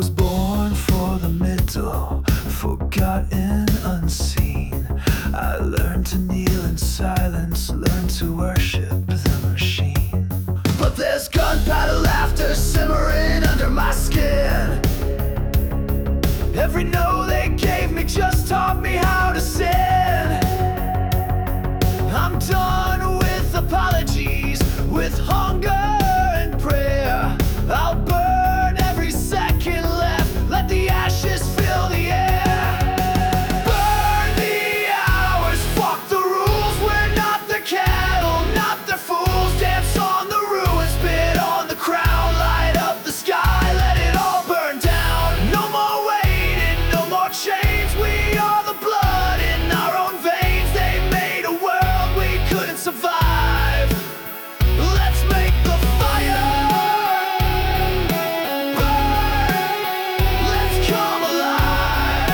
was born for the middle, forgotten, unseen. I learned to kneel in silence, learned to worship the machine. But there's gunpowder laughter simmering under my skin. Every no they gave me just taught me how to sin. I'm done with apologies, with hunger and prayer. I'll burn every second left, let the ashes fill the air. Burn the hours, fuck the rules, we're not their cattle, not their fools. Dance on the ruins, spit on the crown, light up the sky, let it all burn down. No more waiting, no more chains, we are the blood in our own veins. They made a world we couldn't survive. Let's make the fire burn. Let's come alive.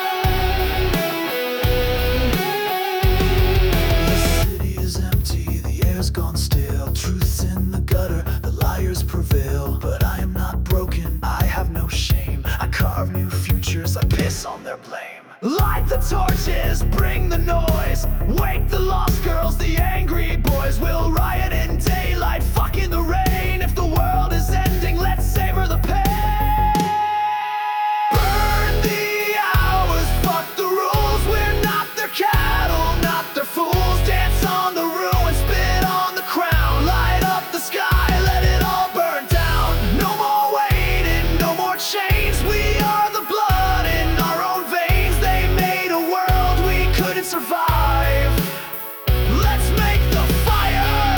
The city is empty, the air's gone stale. Truth's in the gutter, the liars prevail. But I am not broken, I have no shame. I carve new futures, I piss on their blame. Light the torches, bring the noise. Wake the lost girls, the angry boys. We'll riot in daylight, fuck in the rain. If the world is ending, let's savor the pain. Burn the hours, fuck the rules. We're not their cattle, not their fools. Dance on the ruins, spit on the crown, light up the sky, let it all burn down. No more waiting, no more chains, we are the blood in our own veins. They made a world we couldn't survive. Let's make the fire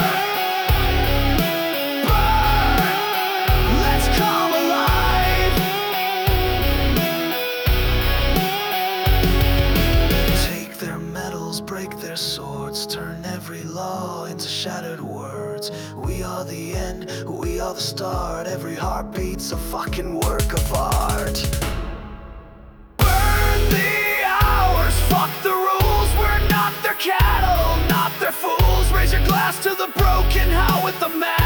burn. Let's come alive. Take their medals, break their swords, turn every law into shattered words. We are the end, we are the start. Every heartbeat's a fucking work of art. Burn the hours, fuck the rules. We're not their cattle, not their fools. Raise your glass to the broken, how with the man.